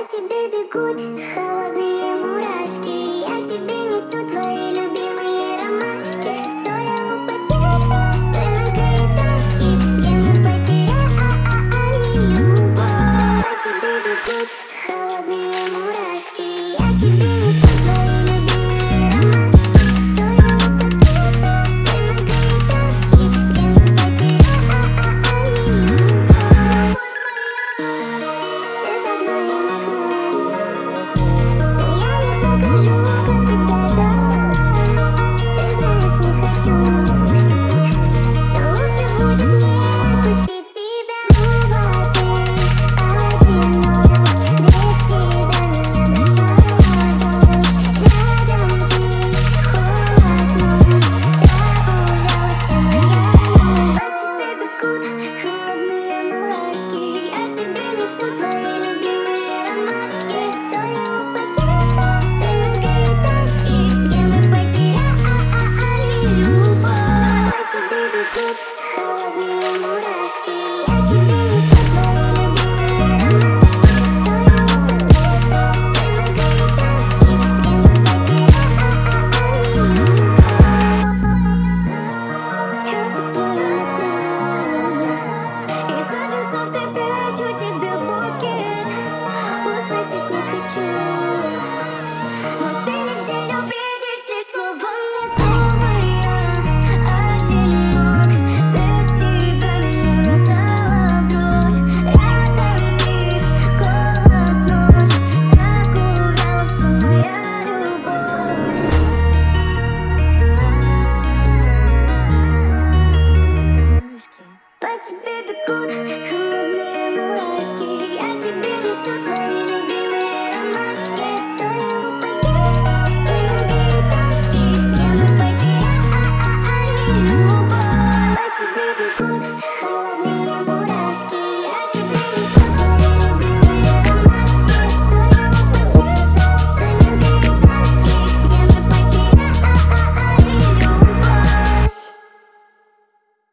тебе бегут холодные мурашки. Я тебе несу твои любимые ромашки. Стоя у подъезда той многоэтажки, где мы потеряли любовь. По тебе бегут холодные мурашки.